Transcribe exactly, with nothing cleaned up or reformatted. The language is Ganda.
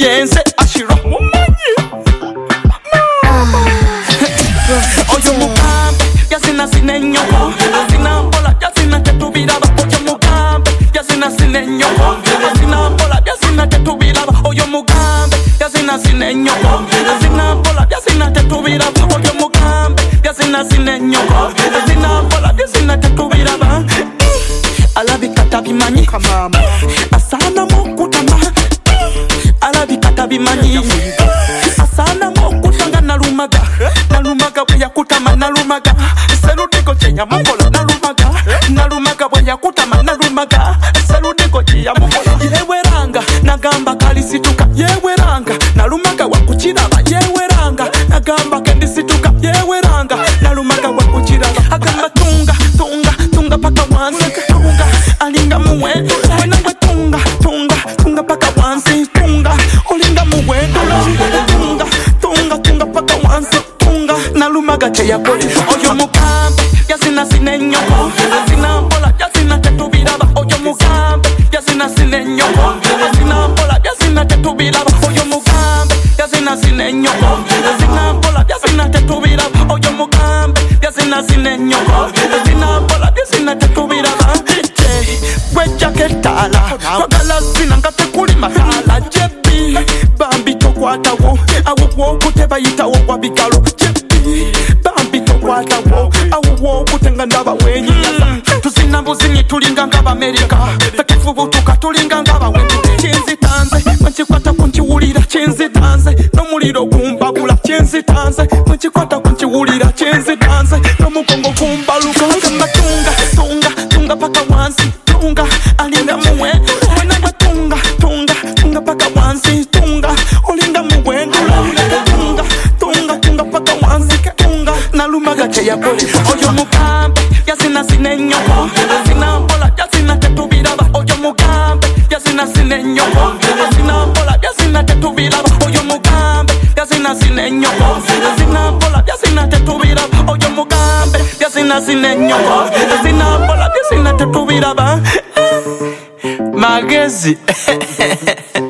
Jense ashira mumanyi oyo mukambe yasina sinenyoko asina mpola yasina tetubiraba oyo mukambe yasina sinenyoko asina mpola yasina tetubiraba oyo mukambe yasina sinenyoko asina mpola yasina tetubiraba oyo mukambe yasina sinenyoko asina mpola yasina tetubiraba alabikata bimanyi asana mokutama alabikata bimanyi asana mokutanga nalumaga nalumaga bwe yakutama nalumaga seludiko cheya mukola nalumaga nalumaga bwe yakutama nalumaga seludiko cheya mukola yeweranga nagamba kalisituka yeweranga nalumaga wakukiraba yeweranga nagamba kendisituka yeweranga nalumaga wakukiraba agamba tunga tunga tunga paka wansi tunga alinga muwe wena we tunga tunga tunga paka wansi tunga olinga muwe tunga tunga tunga paka wansi tunga nalumaga cheya poli oyo mukambe yasina sinenyoko asina mpola yasina tetubiraba oyo mukambe yasina sinenyoko asina mpola yasina tetubiraba oyo mukambe yasina sinenyoko asina mpola yasina tetubiraba oyo mukambe yasina sinenyoko asina mpola yasina tetubiraba wejaketala kwagala sina ngate kuli matala jebi bambi tokwatawo awo wokute bayitawo kwa bigalo jebi bambi tokwatawo awo wokutenga ndaba wenyiyasa tuzina buzinyi tulinga ngaba Amerika takifubutuka tulinga ngaba wendule chinzitanze mwenchikwata kunchiwulira chinzitanze nomuliro gumbabula chinzitanze mwenchikwata kunchiwulira chinzitanze nomugongo gumbaluka agamba tunga tunga tunga paka wansi tunga alinga muwe wena we tunga tunga tunga paka wansi tunga olinga muwe tunga tunga tunga paka wansi tunga nalumaga cheya poli oyo mukambe yasina sinenyoko asina mpola yasina tetubiraba oyo mukambe yasina sinenyoko asina mpola yasina tetubiraba oyo mukambe yasina sinenyoko asina mpola yasina tetubiraba oyo mukambe yasina sinenyoko asina mpola yasina tetubiraba magezi